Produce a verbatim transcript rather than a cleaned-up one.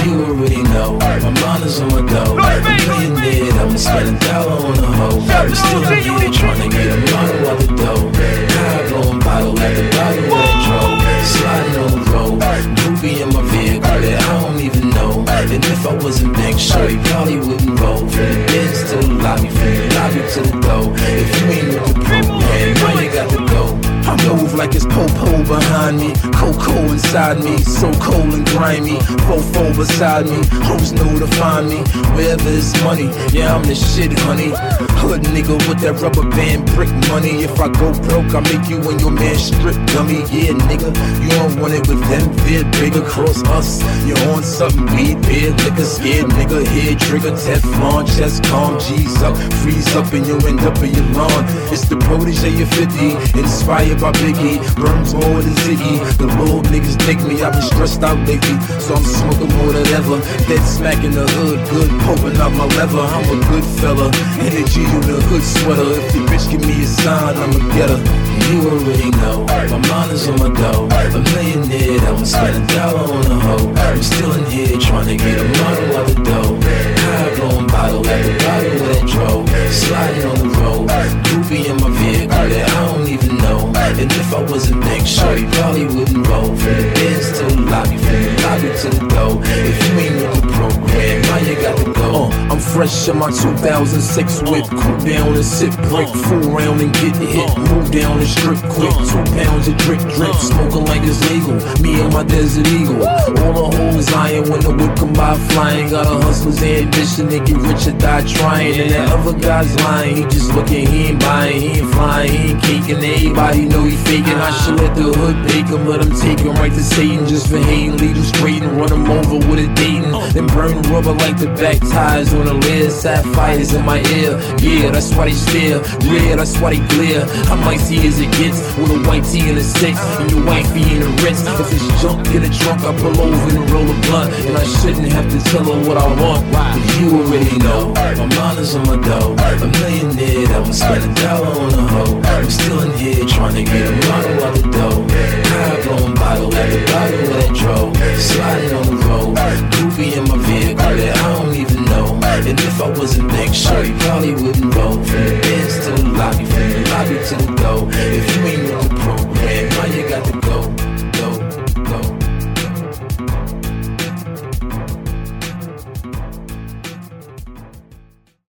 You already know, my mind is on my dough. A millionaire, I'ma spend a dollar on a hoe. I'm still in here trying to get a model out the dough. High blowing bottle at the bottom of the drove. Sliding on the road, groupie in my vehicle that I don't even know. And if I wasn't big, sure he probably wouldn't roll. From the Benz to the lobby, from the lobby to the door. If you ain't with the program, now you got to go. I move like it's po-po behind me, Coco inside me, so cold and grimy, Fofo beside me, hoes know to find me, wherever it's money, yeah I'm the shit honey, hood nigga with that rubber band brick money, if I go broke I make you and your man strip dummy, yeah nigga, you don't want it with them, veer big across us, you're on something, weed, beer, liquor, scared nigga, head trigger, Teflon, chest calm, G's up, freeze up and you end up in your lawn, it's the protege of fifty, inspired by Biggie, burns more than Ziggy. The little niggas dig me, I've been stressed out lately, so I'm smoking more than ever. Dead smack in the hood, good poking out my leather. I'm a good fella, energy in the hood sweater. If your bitch give me a sign, I'ma get her. You already know, my mind is on my dough. A millionaire, I'ma spend a dollar on a hoe. I'm still in here trying to get a model out the dough. High blowing bottle at the bottom of that drove. Sliding on the road, groupie in my vehicle that I don't even know. And if I wasn't big, sure he probably wouldn't roll. From the Benz to the lobby, from the lobby to the door. If you ain't with the program, now you got to go. Uh, I'm fresh in my two thousand six whip, cool down and sit brick, fool round and get hit, move down and strip quick. Two pounds of drip drip, smoking like it's legal. Me and my Desert Eagle, all the hoes eyeing when the whip come by flying. Got a hustler's ambition to get rich or die trying. And that other guy's lying, he just looking, he ain't buying, he ain't flying, he ain't caking. Everybody know he faking. I should let the hood bake him, let him take him right to Satan just for hating. Lead him straight and run him over with a Dayton. Then burn rubber like the back tires on the lid. Sapphires in my ear, yeah, that's why they stare. Red, that's why they glare. I'm icy as it gets with a white tee and a six. And your wifey in the Ritz. If it's junk in the trunk, I pull over and roll a blunt. And I shouldn't have to tell her what I want. But you already know, my mind is on my dough. A millionaire, I'ma spend a dollar on a hoe. I'm still in here trying to get a